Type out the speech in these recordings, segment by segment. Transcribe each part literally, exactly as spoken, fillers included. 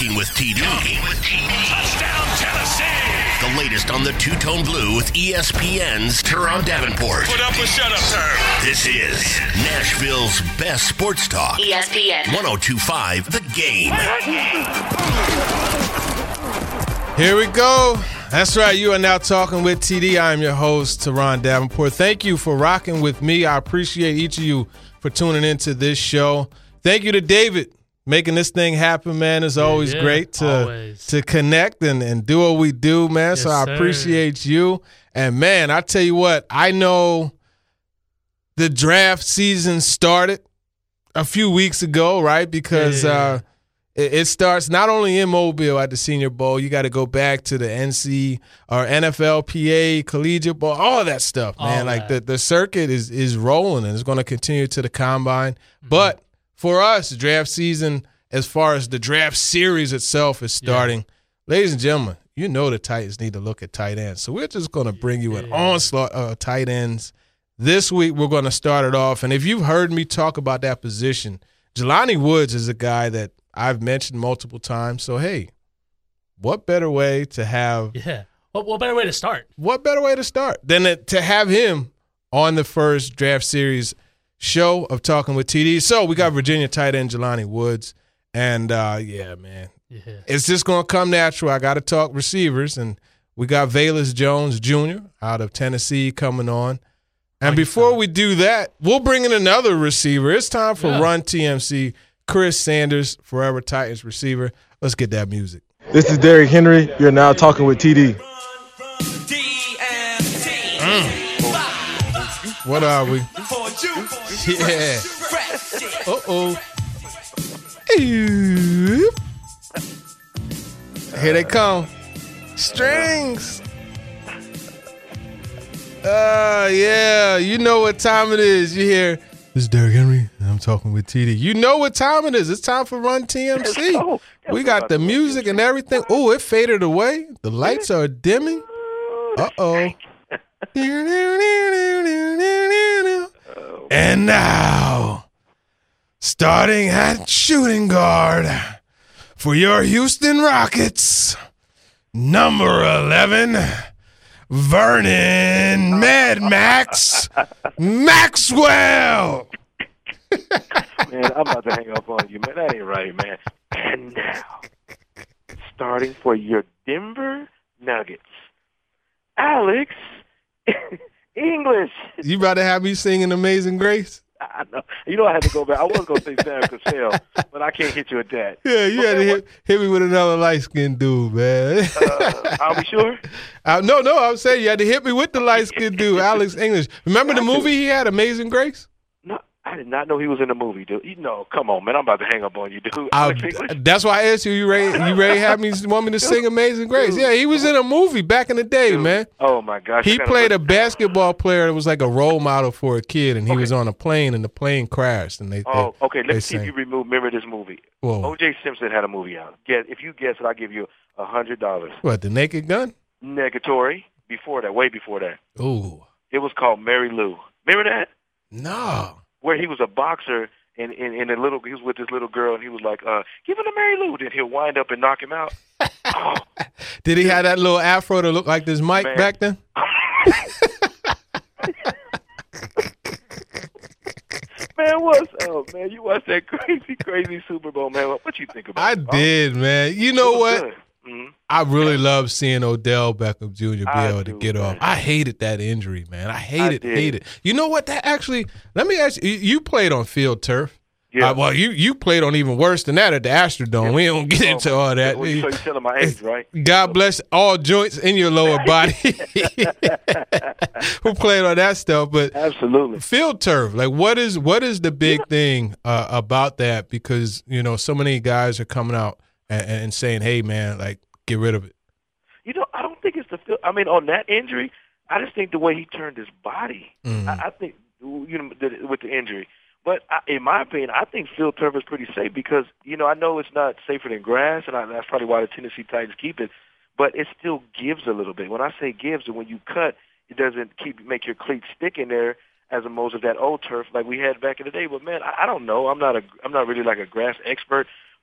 Talking with T D. Talking with T D. Touchdown, Tennessee. The latest on the Two-Tone Blue with E S P N's Teron Davenport. Put up a shut-up term. This is Nashville's best sports talk. E S P N. one oh two point five The Game. Here we go. That's right. You are now talking with T D. I am your host, Teron Davenport. Thank you for rocking with me. I appreciate each of you for tuning into this show. Thank you to David making this thing happen, man. It's always yeah, great to always. to connect and, and do what we do, man. Yes, so I sir. appreciate you. And, man, I tell you what, I know the draft season started a few weeks ago, right? Because Yeah. uh, it, it starts not only in Mobile at the Senior Bowl. You got to go back to the N C or N F L P A, Collegiate Bowl, all of that stuff, man. All like that. the, the circuit is is rolling and it's going to continue to the Combine. Mm-hmm. But for us, draft season, as far as the draft series itself is starting, yeah. Ladies and gentlemen, you know the Titans need to look at tight ends. So we're just going to bring you an Yeah. onslaught of tight ends. This week we're going to start it off. And if you've heard me talk about that position, Jelani Woods is a guy that I've mentioned multiple times. So, hey, what better way to have Yeah. What, what better way to start? What better way to start than to have him on the first draft series show of Talking with T D. So we got Virginia tight end Jelani Woods. And, uh, yeah, man, Yeah. it's just going to come natural. I got to talk receivers. And we got Velus Jones Junior out of Tennessee coming on. And before we do that, we'll bring in another receiver. It's time for Yeah. Run T M C. Chris Sanders, Forever Titans receiver. Let's get that music. This is Derrick Henry. You're now talking with T D. Mm. What are we? Yeah. Uh-oh. Here they come. Strings. Uh, yeah, you know what time it is. You hear, this is Derrick Henry, and I'm talking with T D. You know what time it is. It's time for Run T M C. We got the music and everything. Oh, it faded away. The lights are dimming. Uh-oh. And now, starting at shooting guard for your Houston Rockets, number eleven, Vernon Mad Max Maxwell. Man, I'm about to hang up on you, man. That ain't right, man. And now, starting for your Denver Nuggets, Alex English. You about to have me singing Amazing Grace? I know. You know I had to go back. I was going to say Sam Cassell, but I can't hit you with that. Yeah, you okay, had to hit, hit me with another light-skinned dude, man. uh, Are we sure? Uh, no, no, I'm saying you had to hit me with the light-skinned dude, Alex English. Remember the movie he had, Amazing Grace? No, I did not know he was in the movie, dude. You know, come on, man. I'm about to hang up on you, dude. I, Alex English? that's why I asked you. You ready? You ready? Have me want me to sing Amazing Grace? Yeah, he was in a movie back in the day, Dude. man. Oh my gosh! He I played a look- basketball player that was like a role model for a kid, and he Okay. was on a plane, and the plane crashed, and they. Oh, they, okay. Let they me see if sang. you remove. Remember this movie? Whoa. O J Simpson had a movie out. Guess if you guess it, I'll give you a hundred dollars. What, the Naked Gun? Negatory. Before that, way before that, Ooh, it was called Mary Lou. Remember that? no. Where he was a boxer and and, and a little he was with this little girl and he was like, uh, give him to Mary Lou. Then he'll wind up and knock him out. Oh. Did he have that little afro to look like this mic Man. back then? Man, what's up, man? You watched that crazy, crazy Super Bowl, man. What, what you think about I it? did, man. You know It was what? good. Mhm. I really love seeing Odell Beckham Junior be I able to do, get man. off. I hated that injury, man. I hated, did. hated. You know what? That actually, let me ask you, you you played on field turf. Yeah. Uh, well, you, you played on even worse than that at the Astrodome. Yeah. We don't get Oh, into all that. Well, you- so you're telling my age, right? God bless all joints in your lower body who played on that stuff. But Absolutely. field turf, like what is what is the big yeah. thing uh, about that? Because, you know, so many guys are coming out and, and saying, hey, man, like, get rid of it. You know, I don't think it's the field. I mean, on that injury, I just think the way he turned his body. Mm. I, I think, you know, the, with the injury. But I, in my opinion, I think field turf is pretty safe because, you know, I know it's not safer than grass, and I, that's probably why the Tennessee Titans keep it, but it still gives a little bit. When I say gives, when you cut, it doesn't keep make your cleats stick in there as opposed to that old turf like we had back in the day. But, man, I, I don't know. I'm not a, I'm not really like a grass expert,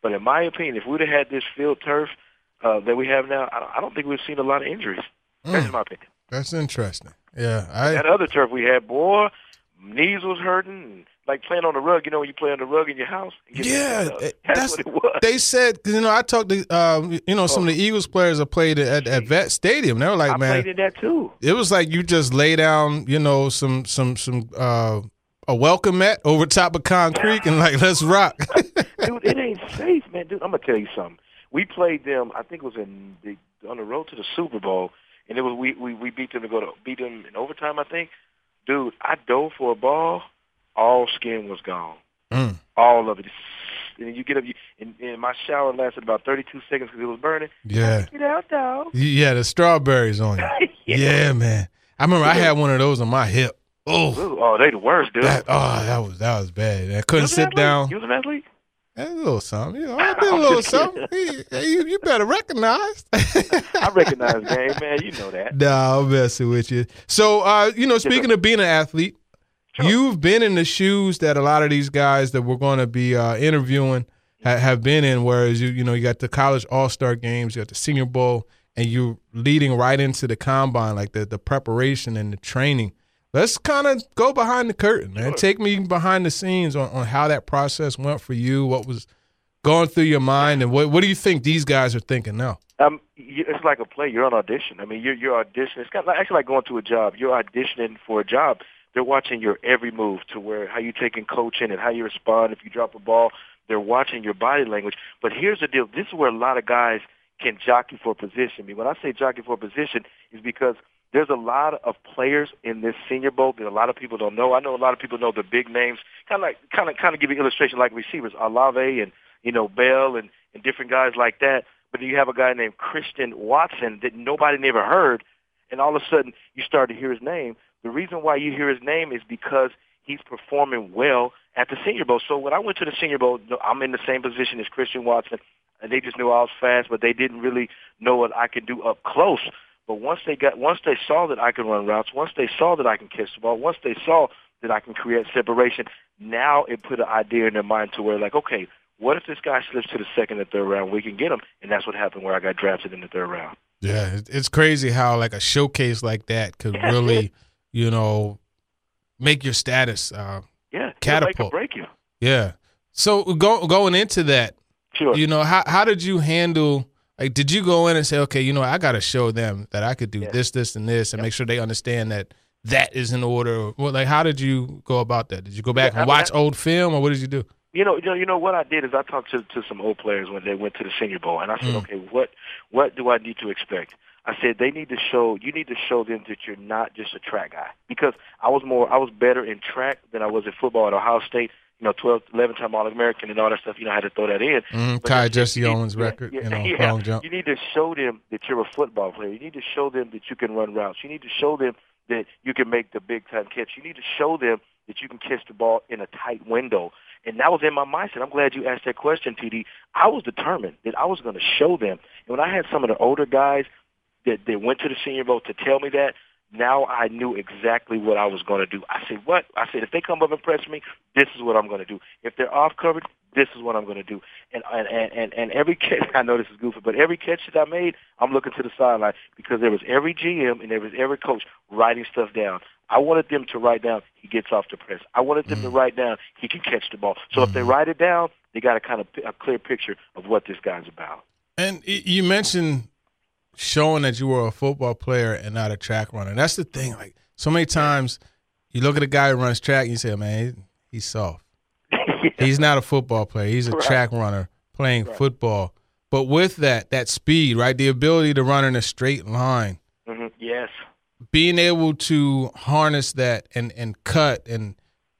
But in my opinion, if we'd have had this field turf uh, that we have now, I don't, I don't think we've seen a lot of injuries. Mm. That's my opinion. That's interesting. Yeah, I, that other turf we had, boy, knees was hurting. And like playing on the rug, you know, when you play on the rug in your house. You yeah, that's, that's what it was. They said, you know, I talked to, um, you know, some oh. of the Eagles players that played at, at Vet Stadium. They were like, I man, I played in that too. It was like you just lay down, you know, some some some uh, a welcome mat over top of concrete and like let's rock. Dude, it ain't safe, man. Dude, I'm gonna tell you something. We played them. I think it was in the, on the road to the Super Bowl, and it was we, we we beat them to go to beat them in overtime. I think, dude, I dove for a ball. All skin was gone. Mm. All of it. And you get up, you, and, and my shower lasted about thirty-two seconds because it was burning. Yeah. Get out, dog. Yeah, the strawberries on you. yeah. yeah, man. I remember I had one of those on my hip. Oh, oh, they the worst, dude. That, oh, that was that was bad. I couldn't sit down. You was an athlete? A little something. You know, I did a little something. Hey, you, you better recognize. I recognize game, man. You know that. Nah, I'm messing with you. So, uh, you know, speaking of being an athlete, sure. You've been in the shoes that a lot of these guys that we're going to be uh, interviewing ha- have been in, whereas, you you know, you got the college all-star games, you got the Senior Bowl, and you're leading right into the combine, like the, the preparation and the training. Let's kind of go behind the curtain, man. Sure. Take me behind the scenes on, on how that process went for you, what was going through your mind, and what what do you think these guys are thinking now? Um, it's like a play. You're on audition. I mean, you're, you're auditioning. It's kind of actually like going to a job. You're auditioning for a job. They're watching your every move to where how you taking coaching and how you respond if you drop a ball. They're watching your body language. But here's the deal. This is where a lot of guys can jockey for position. I mean, when I say jockey for position, is because there's a lot of players in this Senior Bowl that a lot of people don't know. I know a lot of people know the big names. Kind of like, kind of, kind of give you an illustration like receivers, Olave and you know Bell and, and different guys like that. But you have a guy named Christian Watson that nobody never heard, and all of a sudden you start to hear his name. The reason why you hear his name is because he's performing well at the Senior Bowl. So when I went to the Senior Bowl, I'm in the same position as Christian Watson, and they just knew I was fast, but they didn't really know what I could do up close. But once they got, once they saw that I can run routes, once they saw that I can catch the ball, once they saw that I can create separation, now it put an idea in their mind to where, like, okay, what if this guy slips to the second or third round? We can get him, and that's what happened where I got drafted in the third round. Yeah, it's crazy how like a showcase like that could yeah, really, you know, make your status uh, yeah, catapult. Make or break you. Yeah. So go, going into that, sure. You know, how how did you handle? Like, did you go in and say, okay, you know, I got to show them that I could do yeah. this, this, and this, and yep. make sure they understand that that is in order? Well, like, how did you go about that? Did you go back yeah, and I mean, watch I, old film, or what did you do? You know, you know, you know what I did is I talked to, to some old players when they went to the Senior Bowl, and I said, mm. okay, what what do I need to expect? I said they need to show you need to show them that you're not just a track guy, because I was more I was better in track than I was in football at Ohio State. You know, twelve, eleven time All-American and all that stuff. You know, I had to throw that in. Mm, Ty Jesse Owens need, record, yeah, you know, yeah. long jump. You need to show them that you're a football player. You need to show them that you can run routes. You need to show them that you can make the big-time catch. You need to show them that you can catch the ball in a tight window. And that was in my mindset. I'm glad you asked that question, T D. I was determined that I was going to show them. And when I had some of the older guys that, that went to the Senior Bowl to tell me that, now I knew exactly what I was going to do. I said, what? I said, if they come up and press me, this is what I'm going to do. If they're off coverage, this is what I'm going to do. And, and, and, and every catch, I know this is goofy, but every catch that I made, I'm looking to the sideline because there was every G M and there was every coach writing stuff down. I wanted them to write down, he gets off the press. I wanted them mm. to write down, he can catch the ball. So mm. if they write it down, they got a kind of a clear picture of what this guy's about. And you mentioned showing that you were a football player and not a track runner. That's the thing. Like, so many times you look at a guy who runs track and you say, man, he's soft. yeah. He's not a football player. He's a right. track runner playing right. football. But with that, that speed, right, the ability to run in a straight line. Mm-hmm. Yes. Being able to harness that and, and cut and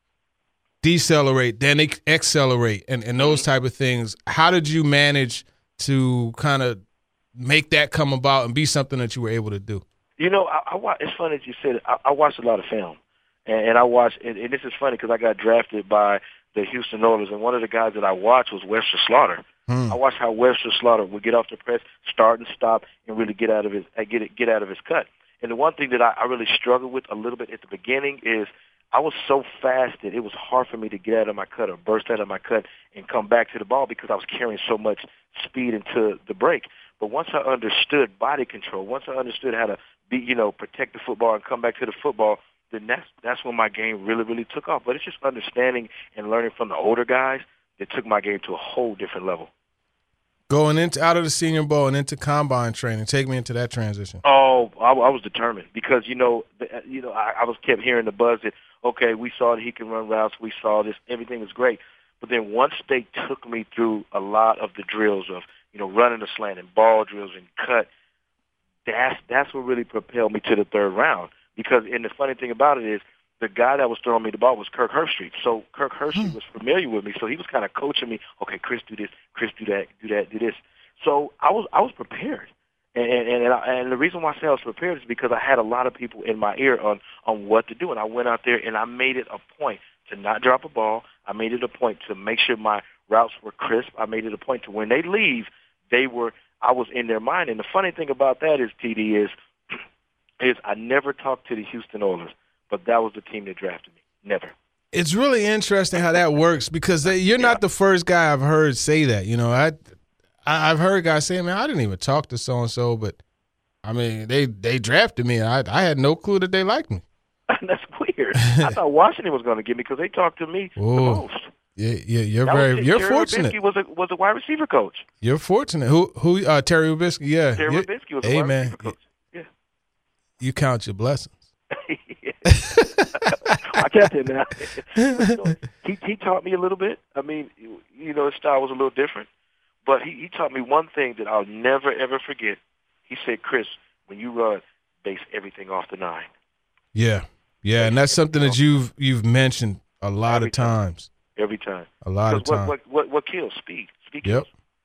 decelerate, then accelerate, and, and those type of things. How did you manage to kind of make that come about and be something that you were able to do? You know, I, I watch, it's funny that you said it. I, I watched a lot of film, and, and I watched, and, and this is funny because I got drafted by the Houston Oilers, and one of the guys that I watched was Webster Slaughter. Hmm. I watched how Webster Slaughter would get off the press, start and stop, and really get out of his get it, get out of his cut. And the one thing that I, I really struggled with a little bit at the beginning is I was so fast that it was hard for me to get out of my cut or burst out of my cut and come back to the ball because I was carrying so much speed into the break. But once I understood body control, once I understood how to be, you know, protect the football and come back to the football, then that's that's when my game really, really took off. But it's just understanding and learning from the older guys that took my game to a whole different level. Going into out of the Senior Bowl and into combine training, take me into that transition. Oh, I, I was determined because you know, the, you know, I, I was kept hearing the buzz that okay, we saw that he can run routes, we saw this, everything was great. But then once they took me through a lot of the drills of you know running the slant and ball drills and cut, that's that's what really propelled me to the third round. Because and the funny thing about it is the guy that was throwing me the ball was Kirk Herbstreit. So Kirk Herbstreit hmm. was familiar with me, so he was kind of coaching me. Okay, Chris, do this. Chris, do that. Do that. Do this. So I was I was prepared, and and and, I, and the reason why I say I was prepared is because I had a lot of people in my ear on on what to do, and I went out there and I made it a point to not drop a ball. I made it a point to make sure my routes were crisp. I made it a point to when they leave, they were I was in their mind. And the funny thing about that is, T D, is is I never talked to the Houston Oilers. But that was the team that drafted me. Never. It's really interesting how that works because they, you're not the first guy I've heard say that. You know, I, I I've heard guys say, "Man, I didn't even talk to so and so," but I mean, they they drafted me, and I I had no clue that they liked me. That's weird. I thought Washington was going to get me because they talked to me Ooh. the most. Yeah, yeah, you're that very was, you're Terry fortunate. Rubisky was a was a wide receiver coach. You're fortunate. Who who uh, Terry Rubisky? Yeah, Terry yeah. Rubisky was a hey, wide man, receiver coach. Yeah. You count your blessings. I kept it now. So he he taught me a little bit. I mean, you know, his style was a little different, but he, he taught me one thing that I'll never ever forget. He said, "Chris, when you run, base everything off the nine." Yeah, yeah, and that's something that you've you've mentioned a lot Every of times. Time. Every time. A lot of times. What, what what what kills? Speed. Speed Yep. kills.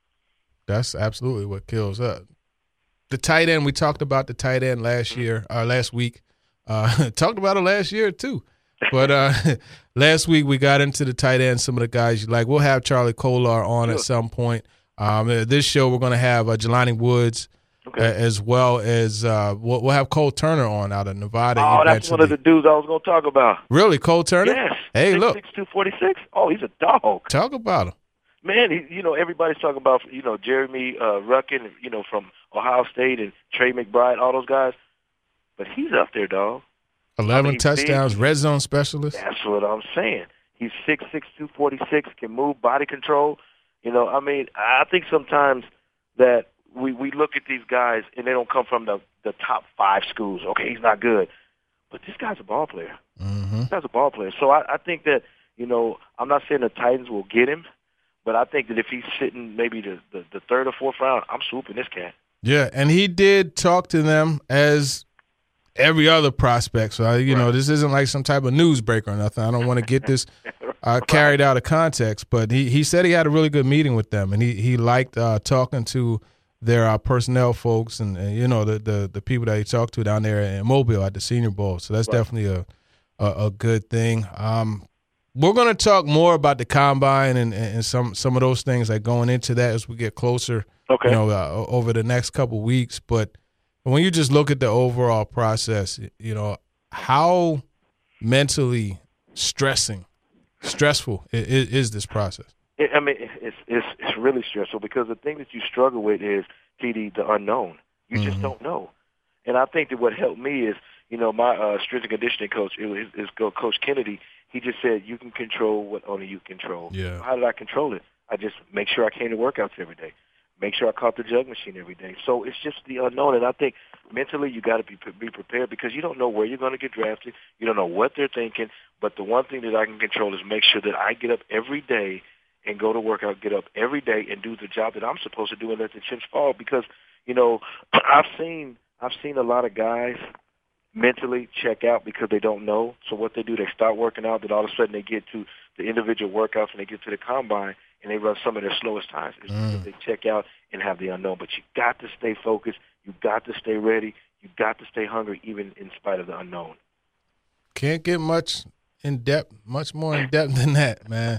That's absolutely what kills. Uh, the tight end. We talked about the tight end last Mm-hmm. year, or last week. Uh, talked about it last year too. But uh, last week we got into the tight end, some of the guys you like. We'll have Charlie Kolar on sure. at some point. Um, this show we're going to have uh, Jelani Woods okay. uh, as well as uh, we'll, we'll have Cole Turner on out of Nevada. Oh, eventually. that's one of the dudes I was going to talk about. Really, Cole Turner? Yes. Hey, six, look. six two forty-six Oh, he's a dog. Talk about him. Man, he, you know, everybody's talking about, you know, Jeremy uh, Ruckin, you know, from Ohio State and Trey McBride, all those guys. But he's up there, dog. eleven I mean, touchdowns, big. red zone specialist. That's what I'm saying. He's six six, two forty-six can move, body control. You know, I mean, I think sometimes that we, we look at these guys and they don't come from the, the top five schools. Okay, he's not good. But this guy's a ball player. Mm-hmm. This guy's a ball player. So I, I think that, you know, I'm not saying the Titans will get him, but I think that if he's sitting maybe the, the, the third or fourth round, I'm swooping this cat. Yeah, and he did talk to them as every other prospect. So, I, you right. know, this isn't like some type of newsbreak or nothing. I don't want to get this uh, carried out of context. But he, he said he had a really good meeting with them, and he, he liked uh, talking to their uh, personnel folks and, and, you know, the, the the people that he talked to down there in Mobile at the Senior Bowl. So that's right. definitely a, a, a good thing. Um, we're going to talk more about the Combine and, and some, some of those things like going into that as we get closer, okay. you know, uh, over the next couple weeks. But when you just look at the overall process, you know, how mentally stressing, stressful is, is this process? It, I mean, it's, it's it's really stressful because the thing that you struggle with is, T D, the unknown. You mm-hmm. just don't know. And I think that what helped me is, you know, my uh, strength and conditioning coach, it was, is Coach Kennedy. He just said, you can control what only you control. Yeah. How did I control it? I just make sure I came to workouts every day. Make sure I caught the jug machine every day. So it's just the unknown. And I think mentally you got to be be prepared because you don't know where you're going to get drafted. You don't know what they're thinking. But the one thing that I can control is make sure that I get up every day and go to work. I'll get up every day and do the job that I'm supposed to do and let the chips fall. Because, you know, I've seen I've seen a lot of guys mentally check out because they don't know. So what they do, they start working out, then all of a sudden they get to the individual workouts and they get to the combine and they run some of their slowest times. It's mm. because they check out and have the unknown. But you got to stay focused. You got to stay ready. You got to stay hungry even in spite of the unknown. Can't get much in depth, much more in depth than that, man.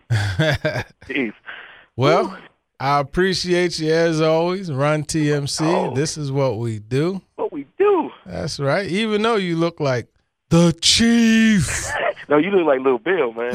Jeez. Well, Ooh. I appreciate you as always. Run T M C. Oh. This is what we do. What we do. That's right. Even though you look like the Chief. No, you look like Lil Bill, man.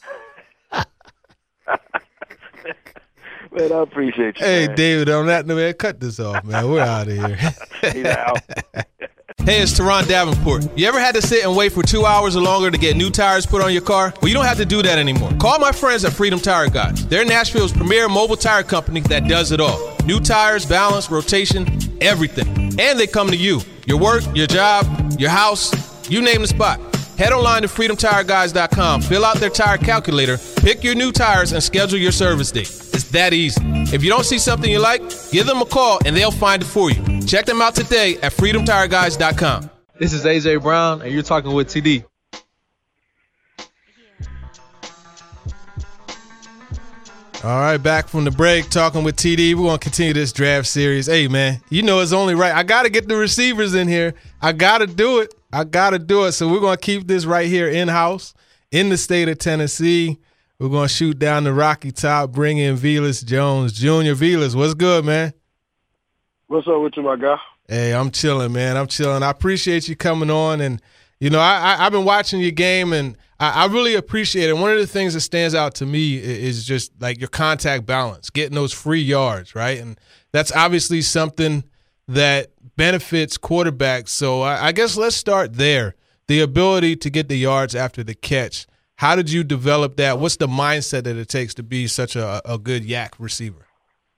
Man, I appreciate you. Hey, man. David, on that note, man, cut this off, man. We're out of here. He's out. Hey, it's Teron Davenport. You ever had to sit and wait for two hours or longer to get new tires put on your car? Well, you don't have to do that anymore. Call my friends at Freedom Tire Guys. They're Nashville's premier mobile tire company that does it all. New tires, balance, rotation, everything. And they come to you. Your work, your job, your house, you name the spot. Head online to freedom tire guys dot com, fill out their tire calculator, pick your new tires, and schedule your service date. It's that easy. If you don't see something you like, give them a call and they'll find it for you. Check them out today at freedom tire guys dot com. This is A J Brown, and you're talking with T D. All right, back from the break, talking with T D. We're going to continue this draft series. Hey, man, you know it's only right. I got to get the receivers in here. I got to do it. I got to do it. So we're going to keep this right here in-house in the state of Tennessee. We're going to shoot down the Rocky Top, bring in Velus Jones Junior Velus, what's good, man? What's up with you, my guy? Hey, I'm chilling, man. I'm chilling. I appreciate you coming on. And, you know, I, I, I've been watching your game, and I, I really appreciate it. One of the things that stands out to me is just, like, your contact balance, getting those free yards, right? And that's obviously something that benefits quarterbacks. So I, I guess let's start there, the ability to get the yards after the catch. How did you develop that? What's the mindset that it takes to be such a, a good yak receiver?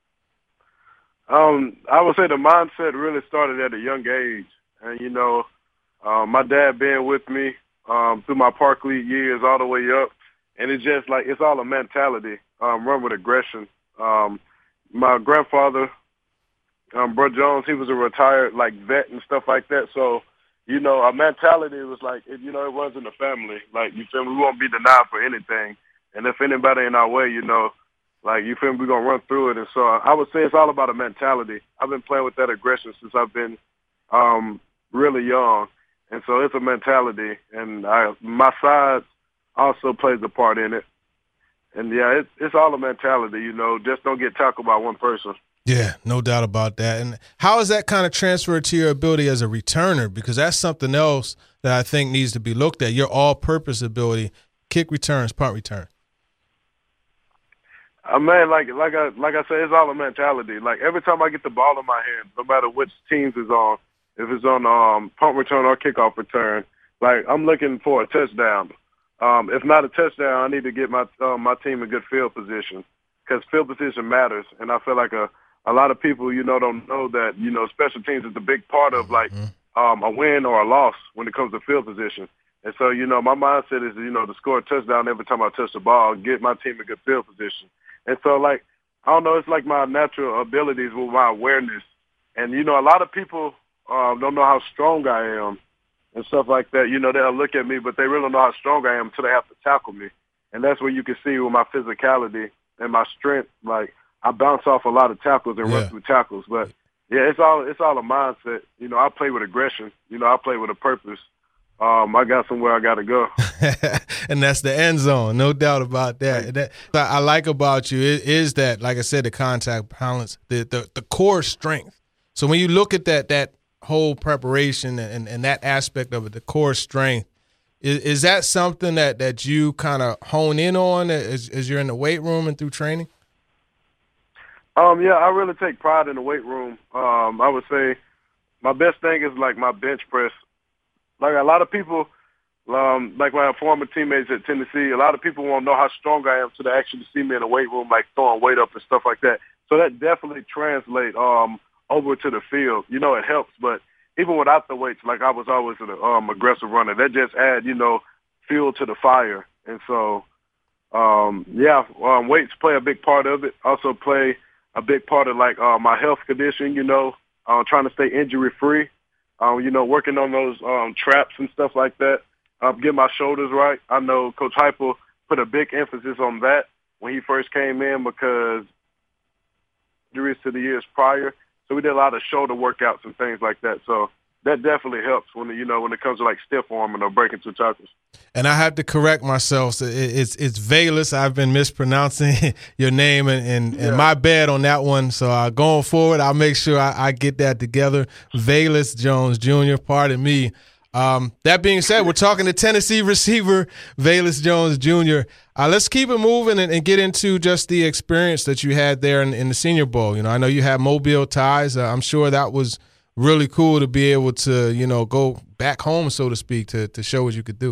Um, I would say the mindset really started at a young age. And, you know, um, my dad being with me um, through my Park League years all the way up, and it's just like it's all a mentality, um, run with aggression. Um, my grandfather, um, Bro Jones, he was a retired, like, vet and stuff like that. So, you know, our mentality was like, it, you know, it runs in the family. Like, you feel me? We won't be denied for anything. And if anybody in our way, you know, like, you feel me, we're going to run through it. And so I would say it's all about a mentality. I've been playing with that aggression since I've been um, really young. And so it's a mentality. And I, my size also plays a part in it. And, yeah, it's, it's all a mentality, you know. Just don't get tackled by one person. Yeah, no doubt about that. And how is that kind of transferred to your ability as a returner? Because that's something else that I think needs to be looked at, your all-purpose ability, kick returns, punt return. Uh, man, like like I like I said, it's all a mentality. Like every time I get the ball in my hand, no matter which teams is on, if it's on um, punt return or kickoff return, like I'm looking for a touchdown. Um, if not a touchdown, I need to get my um, my team in good field position because field position matters. And I feel like a a lot of people, you know, don't know that you know special teams is a big part of like um, a win or a loss when it comes to field position. And so, you know, my mindset is, you know, to score a touchdown every time I touch the ball, get my team in good field position. And so, like, I don't know, it's like my natural abilities with my awareness. And, you know, a lot of people um, don't know how strong I am and stuff like that. You know, they'll look at me, but they really don't know how strong I am until they have to tackle me. And that's where you can see with my physicality and my strength, like, I bounce off a lot of tackles and yeah. run through tackles. But, yeah, it's all it's all a mindset. You know, I play with aggression. You know, I play with a purpose. Um, I got somewhere I got to go. And that's the end zone, no doubt about that. Right. That I like about you is, is that, like I said, the contact balance, the, the the core strength. So when you look at that that whole preparation and, and that aspect of it, the core strength, is, is that something that, that you kind of hone in on as, as you're in the weight room and through training? Um, yeah, I really take pride in the weight room. Um, I would say my best thing is like my bench press. Like a lot of people, um, like my former teammates at Tennessee, a lot of people won't know how strong I am until they actually see me in the weight room, like throwing weight up and stuff like that. So that definitely translates um, over to the field. You know, it helps. But even without the weights, like I was always an um, aggressive runner. That just add, you know, fuel to the fire. And so, um, yeah, um, weights play a big part of it. Also play a big part of, like, uh, my health condition, you know, uh, trying to stay injury-free. Um, you know, working on those um, traps and stuff like that, um, get my shoulders right. I know Coach Heupel put a big emphasis on that when he first came in because injuries to the years prior. So we did a lot of shoulder workouts and things like that. So that definitely helps when, you know, when it comes to like stiff arming or breaking through tackles. And I have to correct myself. So it's it's Velus. I've been mispronouncing your name, and, and, yeah. and my bad on that one. So uh, going forward, I'll make sure I, I get that together. Velus Jones Junior, pardon me. Um, that being said, we're talking to Tennessee receiver Velus Jones Junior Uh, let's keep it moving and, and get into just the experience that you had there in, in the Senior Bowl. You know, I know you had Mobile ties. Uh, I'm sure that was really cool to be able to, you know, go back home, so to speak, to to show what you could do.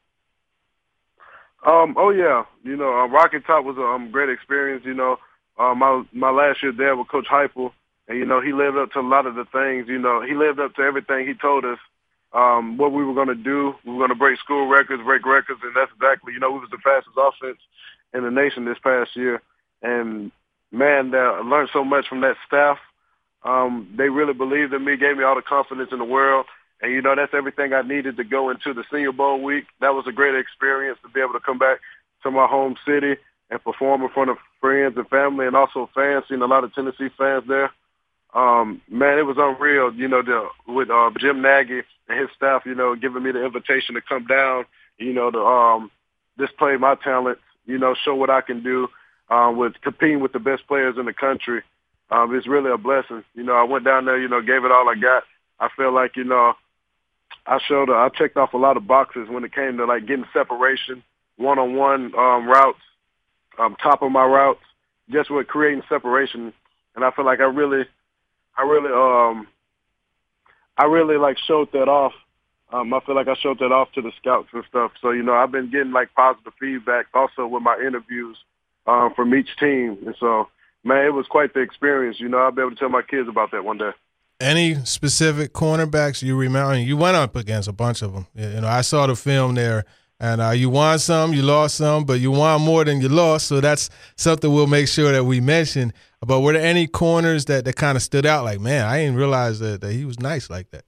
Um, oh yeah, you know, uh, Rocky Top was a um, great experience. You know, uh, my my last year there with Coach Heupel, and you know, he lived up to a lot of the things. You know, he lived up to everything he told us. Um, what we were going to do, we were going to break school records, break records, and that's exactly, you know, we was the fastest offense in the nation this past year. And, man, I learned so much from that staff. Um, they really believed in me, gave me all the confidence in the world. And, you know, that's everything I needed to go into the Senior Bowl week. That was a great experience to be able to come back to my home city and perform in front of friends and family and also fans, seeing a lot of Tennessee fans there. Um, man, it was unreal, you know, the, with uh, Jim Nagy and his staff, you know, giving me the invitation to come down, you know, to um, display my talents, you know, show what I can do uh, with competing with the best players in the country. Um, it's really a blessing. You know, I went down there, you know, gave it all I got. I feel like, you know, I showed, uh, I checked off a lot of boxes when it came to, like, getting separation, one-on-one um, routes, um, top of my routes, just with creating separation. And I feel like I really – I really, um, I really like showed that off. Um, I feel like I showed that off to the scouts and stuff. So, you know, I've been getting like positive feedback also with my interviews um, from each team. And so, man, it was quite the experience. You know, I'll be able to tell my kids about that one day. Any specific cornerbacks you remember? You went up against a bunch of them. You know, I saw the film there. And uh, you won some, you lost some, but you won more than you lost. So that's something we'll make sure that we mention. But were there any corners that, that kind of stood out? Like, man, I didn't realize that, that he was nice like that.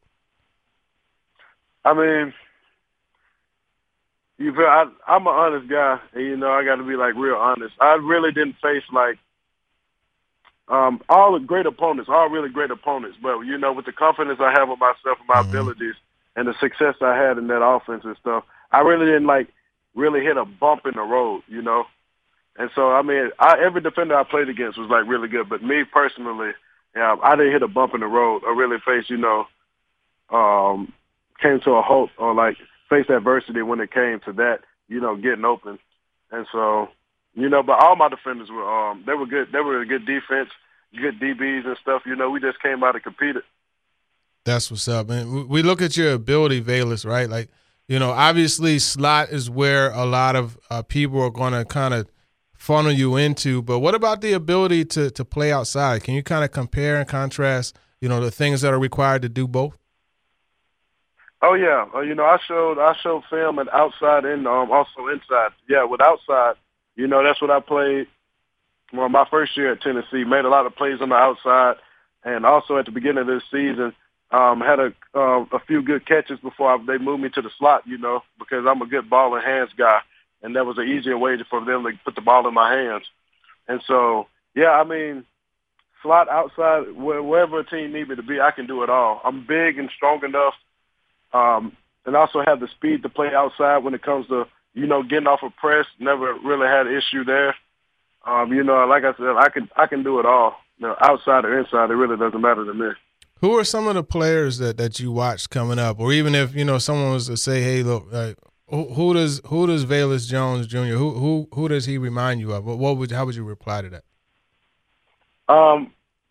I mean, you feel, I, I'm an honest guy, and, you know, I got to be, like, real honest. I really didn't face, like, um, all the great opponents, all really great opponents. But, you know, with the confidence I have with myself and my mm-hmm. abilities and the success I had in that offense and stuff, I really didn't, like, really hit a bump in the road, you know. And so, I mean, I, every defender I played against was, like, really good. But me personally, yeah, I didn't hit a bump in the road or really face, you know, um, came to a halt or, like, face adversity when it came to that, you know, getting open. And so, you know, but all my defenders were, um, they were good. They were a good defense, good D Bs and stuff. You know, we just came out and competed. That's what's up, man. We look at your ability, Velus, right? Like, you know, obviously slot is where a lot of uh, people are going to kind of funnel you into. But what about the ability to to play outside? Can you kind of compare and contrast, you know, the things that are required to do both? Oh yeah, uh, you know, I showed I showed film and outside and um, also inside. Yeah, with outside, you know, that's what I played. Well, my first year at Tennessee, made a lot of plays on the outside, and also at the beginning of this season. Um, had a uh, a few good catches before I, they moved me to the slot, you know, because I'm a good ball and hands guy, and that was an easier way for them to put the ball in my hands. And so, yeah, I mean, slot outside, wherever a team needs me to be, I can do it all. I'm big and strong enough, um, and also have the speed to play outside when it comes to, you know, getting off a press. Never really had an issue there. Um, you know, like I said, I can I can do it all. You know, outside or inside, it really doesn't matter to me. Who are some of the players that, that you watched coming up, or even if you know someone was to say, "Hey, look, uh, who, who does who does Velus Jones Junior Who who who does he remind you of? What, what would how would you reply to that? Um,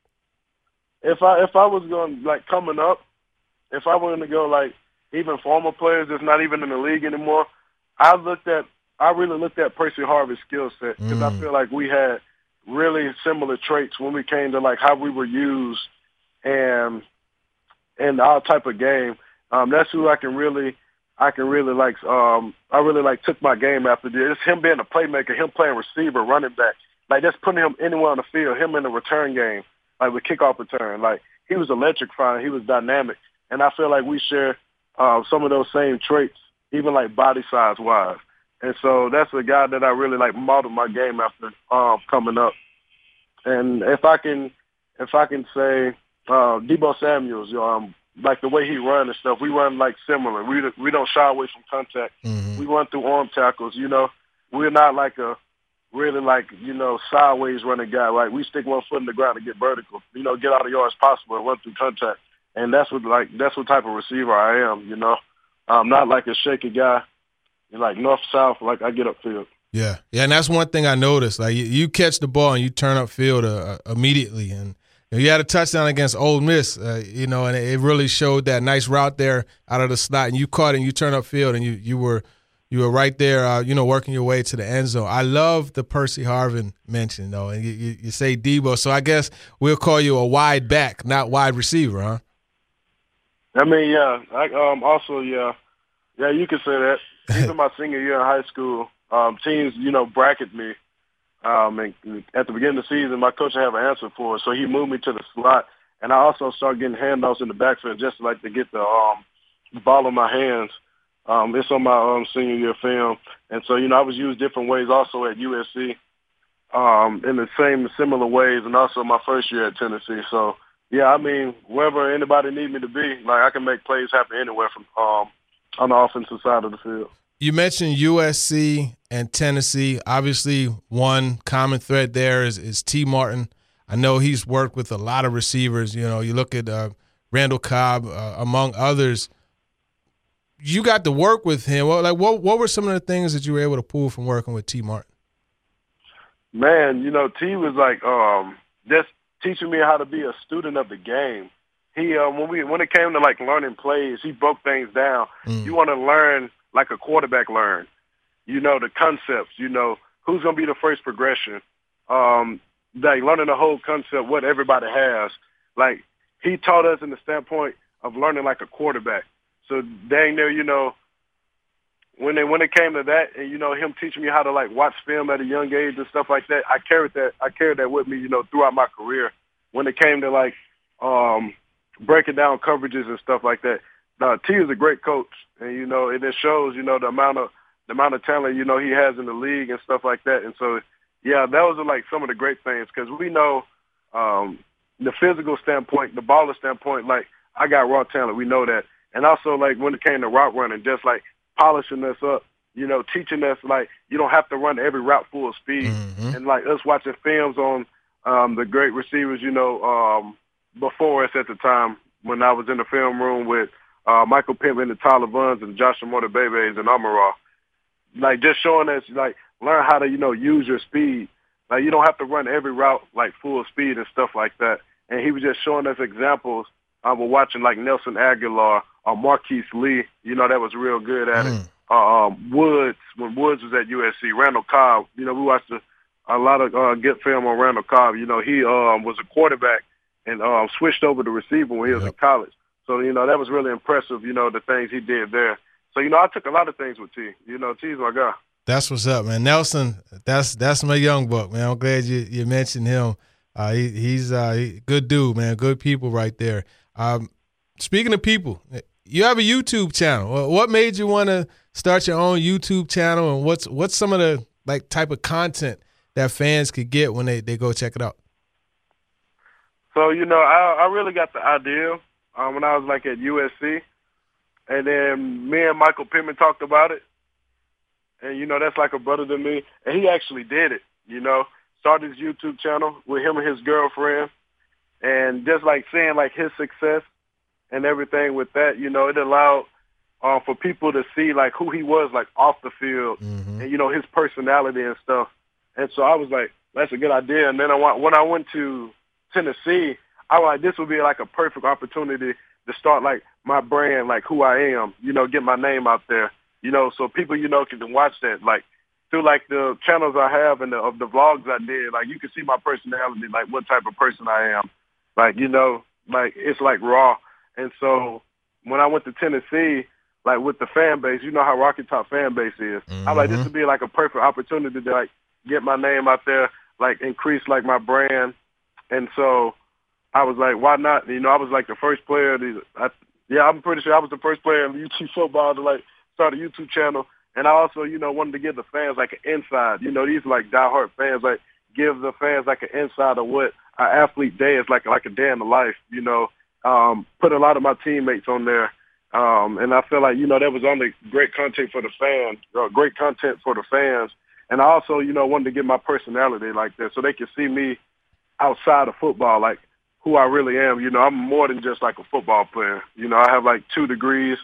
if I if I was going like coming up, if I were going to go like even former players that's not even in the league anymore, I looked at I really looked at Percy Harvin's skill set because mm. I feel like we had really similar traits when we came to like how we were used. And and our type of game, um, that's who I can really, I can really like. Um, I really like took my game after this. It's him being a playmaker, him playing receiver, running back, like that's putting him anywhere on the field. Him in the return game, like with kickoff return, like he was electrifying. He was dynamic, and I feel like we share uh, some of those same traits, even like body size wise. And so that's a guy that I really like modeled my game after um, coming up. And if I can, if I can say. Uh, Deebo Samuels, um, like the way he run and stuff, we run like similar. We we don't shy away from contact. Mm-hmm. We run through arm tackles. You know, we're not like a really like you know sideways running guy. Like we stick one foot in the ground and get vertical. You know, get out of yards possible and run through contact. And that's what like that's what type of receiver I am. You know, I'm not like a shaky guy. Like north-south, like I get upfield. Yeah, yeah, and that's one thing I noticed. Like you, you catch the ball and you turn upfield uh, immediately, and you know, you had a touchdown against Ole Miss, uh, you know, and it really showed that nice route there out of the slot, and you caught it and you turned upfield, and you you were you were right there, uh, you know, working your way to the end zone. I love the Percy Harvin mention though, and you, you, you say Debo, so I guess we'll call you a wide back, not wide receiver, huh? I mean, yeah. I, um, also, yeah, yeah, you can say that. Even my senior year in high school, um, teams, you know, bracket me. Um, and at the beginning of the season, my coach didn't have an answer for it, so he moved me to the slot. And I also started getting handoffs in the backfield just like to get the um, ball in my hands. Um, it's on my um, senior year film. And so, you know, I was used different ways also at U S C um, in the same similar ways, and also my first year at Tennessee. So, yeah, I mean, wherever anybody need me to be, like I can make plays happen anywhere from um, on the offensive side of the field. You mentioned U S C and Tennessee. Obviously, one common thread there is, is T. Martin. I know he's worked with a lot of receivers. You know, you look at uh, Randall Cobb, uh, among others. You got to work with him. Well, like, what what were some of the things that you were able to pull from working with T. Martin? Man, you know, T was like um, just teaching me how to be a student of the game. He uh, when we when it came to like learning plays, he broke things down. Mm. You want to learn like a quarterback learn. You know, the concepts. You know, who's going to be the first progression. Um, like learning the whole concept, what everybody has. Like he taught us in the standpoint of learning like a quarterback. So dang near, you know, when they when it came to that, and you know him teaching me how to like watch film at a young age and stuff like that, I carried that I carried that with me, you know, throughout my career. When it came to like um, breaking down coverages and stuff like that, uh, T is a great coach, and you know, and it shows, you know, the amount of the amount of talent you know he has in the league and stuff like that. And so, yeah, that was like some of the great things because we know um, the physical standpoint, the baller standpoint, like I got raw talent, we know that. And also, like, when it came to route running, just, like, polishing us up, you know, teaching us, like, you don't have to run every route full speed. Mm-hmm. And, like, us watching films on um, the great receivers, you know, um, before us at the time when I was in the film room with uh, Michael Pittman and Tyler Vaughns and Joshua Motorbebes and Amara. Like, just showing us, like, learn how to, you know, use your speed. Like, you don't have to run every route, like, full speed and stuff like that. And he was just showing us examples. I was watching, like, Nelson Aguilar, Uh, Marquise Lee, you know, that was real good at mm. it. Uh, um, Woods, when Woods was at U S C, Randall Cobb, you know, we watched a, a lot of uh, good film on Randall Cobb. You know, he um, was a quarterback and um, switched over to receiver when he was yep. in college. So, you know, that was really impressive, you know, the things he did there. So, you know, I took a lot of things with T. You know, T's my guy. That's what's up, man. Nelson, that's that's my young buck, man. I'm glad you, you mentioned him. Uh, he, he's a uh, he, good dude, man. Good people right there. Um, speaking of people, you have a YouTube channel. What made you want to start your own YouTube channel, and what's what's some of the like type of content that fans could get when they, they go check it out? So, you know, I, I really got the idea um, when I was like at U S C, and then me and Michael Pittman talked about it, and you know that's like a brother to me, and he actually did it. You know, started his YouTube channel with him and his girlfriend, and just like seeing like his success and everything with that, you know, it allowed uh, for people to see like who he was like off the field, mm-hmm. and you know his personality and stuff. And so I was like, that's a good idea. And then I went, when I went to Tennessee, I was like, this would be like a perfect opportunity to start like my brand, like who I am, you know, get my name out there, you know, so people, you know, can watch that like through like the channels I have and the, of the vlogs I did, like you can see my personality, like what type of person I am, like, you know, like it's like raw. And so when I went to Tennessee, like with the fan base, you know how Rocky Top fan base is. Mm-hmm. I'm like, this would be like a perfect opportunity to like get my name out there, like increase like my brand. And so I was like, why not? You know, I was like the first player. To, I, yeah, I'm pretty sure I was the first player in U T football to like start a YouTube channel. And I also, you know, wanted to give the fans like an inside. You know, these like diehard fans, like give the fans like an inside of what an athlete day is like, like a day in the life. You know, um, put a lot of my teammates on there. Um, and I feel like, you know, that was only great content for the fans, uh, great content for the fans. And I also, you know, wanted to get my personality like that so they could see me outside of football, like who I really am. You know, I'm more than just like a football player. You know, I have like two degrees,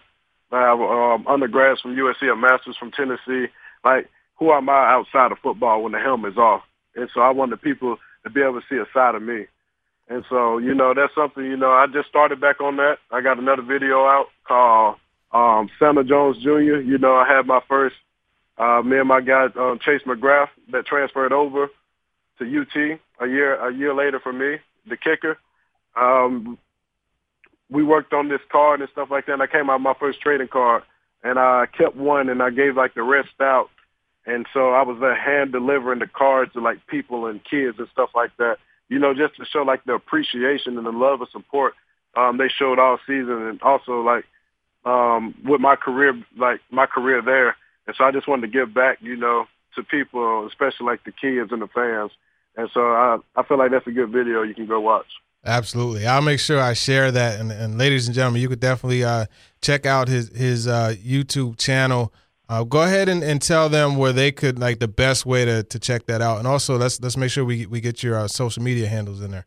I have um, undergrads from U S C, a master's from Tennessee. Like, who am I outside of football when the helmet's off? And so I wanted people to be able to see a side of me. And so, you know, that's something, you know, I just started back on that. I got another video out called um, Santa Jones Junior You know, I had my first, uh, me and my guy, um, Chase McGrath, that transferred over to U T a year a year later for me, the kicker. Um, we worked on this card and stuff like that, and I came out with my first trading card, and I kept one, and I gave, like, the rest out. And so I was there hand-delivering the cards to, like, people and kids and stuff like that, you know, just to show, like, the appreciation and the love and support um, they showed all season, and also, like, um, with my career, like, my career there. And so I just wanted to give back, you know, to people, especially, like, the kids and the fans. And so I, I feel like that's a good video you can go watch. Absolutely. I'll make sure I share that. And, and ladies and gentlemen, you could definitely uh, check out his, his uh, YouTube channel. Uh, go ahead and, and tell them where they could, like, the best way to, to check that out. And also, let's let's make sure we we get your uh, social media handles in there.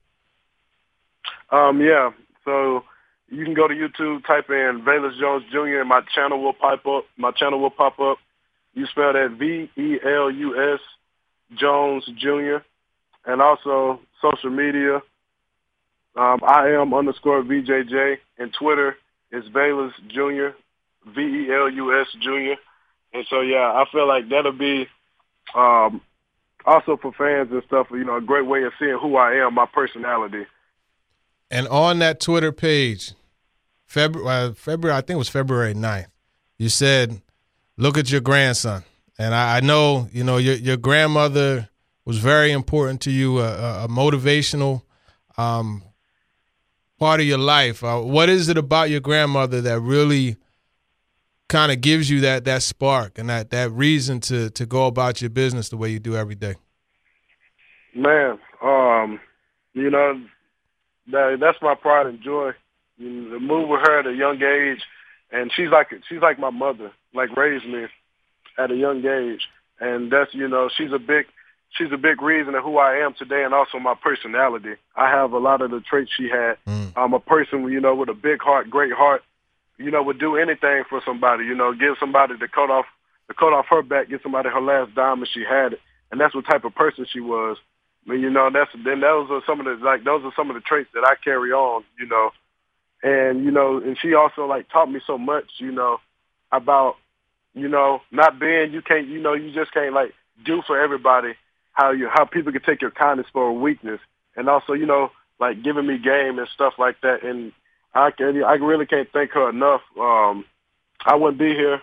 Um, yeah. So you can go to YouTube, type in Velus Jones Junior, and my channel will pop up. My channel will pop up. You spell that V E L U S Jones Junior And also social media. Um, I am underscore V J J, and Twitter is Velus Junior, V E L U S Junior. And so, yeah, I feel like that'll be um, also for fans and stuff, you know, a great way of seeing who I am, my personality. And on that Twitter page, February, uh, February I think it was February ninth, you said, look at your grandson. And I, I know, you know, your, your grandmother was very important to you, a, a motivational um part of your life. Uh, what is it about your grandmother that really kind of gives you that that spark and that, that reason to, to go about your business the way you do every day? Man, um, you know, that, that's my pride and joy. You know, to move with her at a young age, and she's like she's like my mother, like raised me at a young age, and that's, you know, she's a big she's a big reason of who I am today, and also my personality. I have a lot of the traits she had. Mm. I'm a person, you know, with a big heart, great heart, you know, would do anything for somebody, you know, give somebody the coat off the coat off her back, give somebody her last dime, and she had it. And that's what type of person she was. I mean, you know, that's then those are some of the like those are some of the traits that I carry on, you know. And, you know, and she also like taught me so much, you know, about, you know, not being you can't, you know, you just can't like do for everybody. How you how people can take your kindness for a weakness, and also, you know, like giving me game and stuff like that. And I can I really can't thank her enough. Um, I wouldn't be here.